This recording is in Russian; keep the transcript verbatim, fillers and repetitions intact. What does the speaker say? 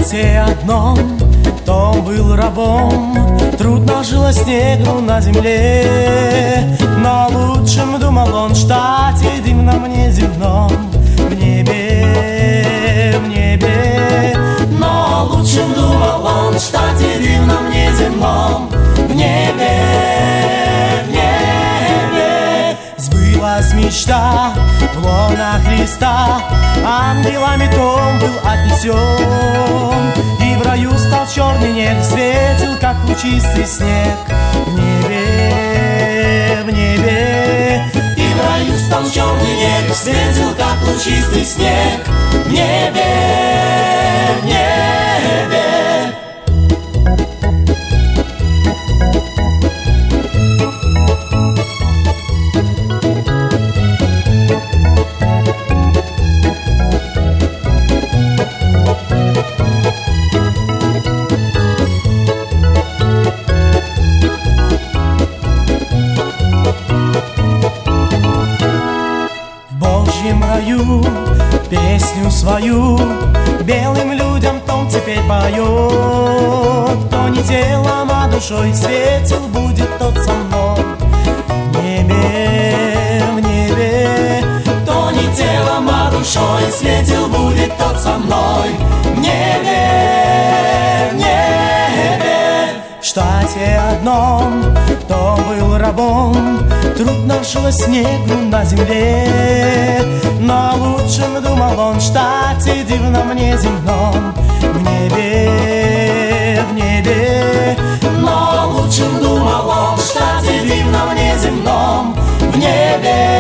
штате одном Том был рабом, трудно жилось негру на земле. Но лучшим, думал он, штате дивном неземном, в небе, в небе. Но лучшим, думал он, штате дивном неземном, в небе, в небе. Сбылась мечта в лоно Христа, ангелами Том был отнесен, и в раю стал черный небо, светил, как лучистый снег, в небе, в небе. И в раю стал черный небо, светил, как лучистый снег, в небе, в небе. Песню свою белым людям Том теперь поет. Кто не телом, а душой светил, будет тот со мной в небе, в небе. Кто не телом, а душой светил, будет тот со мной в небе, в небе. В штате одном Том был рабом, трудно жилось негру на земле. Но лучшим, думал он, в штате дивном неземном, в небе, в небе. Но лучшим, думал он, в штате дивном неземном, в небе.